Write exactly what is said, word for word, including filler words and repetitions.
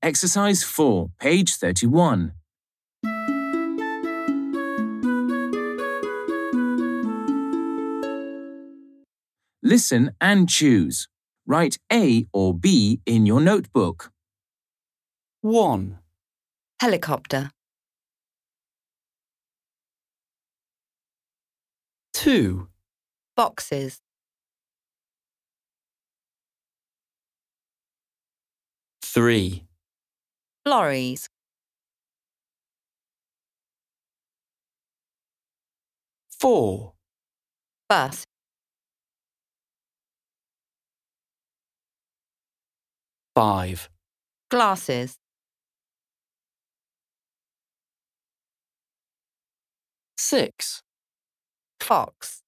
Exercise four, page thirty-one. Listen and choose. Write A or B in your notebook. one, Helicopter. two, Boxes. three, Lorries. four, Bus. five, Glasses. six, Fox.